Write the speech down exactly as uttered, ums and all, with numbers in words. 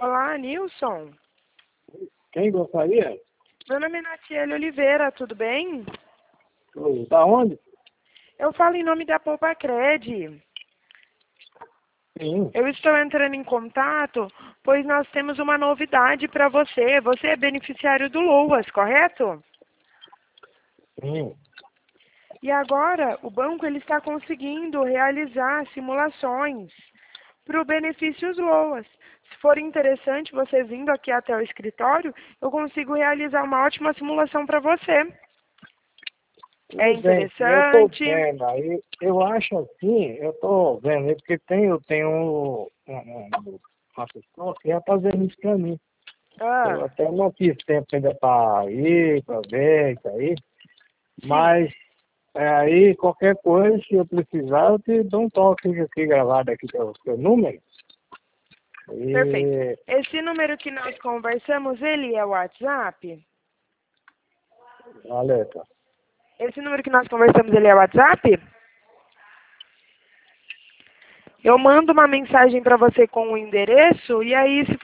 Olá, Nilson. Quem gostaria? Meu nome é Natiele Oliveira, tudo bem? Oi, da onde? Eu falo em nome da Poupa Cred. Sim, Eu estou entrando em contato, pois nós temos uma novidade para você. Você é beneficiário do Loas, correto? sim. E agora, o banco ele está conseguindo realizar simulações para o benefícios Loas. Se for interessante você vindo aqui até o escritório, eu consigo realizar uma ótima simulação para você. É Tudo bem, eu estou interessante? vendo aí, eu acho assim, eu estou vendo aí, porque tem, eu tenho um, um, um, uma pessoa que ia fazer isso para mim. Eu Ah, até não tive tempo ainda para ir, para ver isso aí, sim, mas é, aí qualquer coisa, se eu precisar, eu te dou um toque aqui gravado aqui teu, teu número. perfeito. E Esse número que nós conversamos, ele é o WhatsApp? a letra. Esse número que nós conversamos, ele é o WhatsApp? Eu mando uma mensagem para você com o endereço e aí, se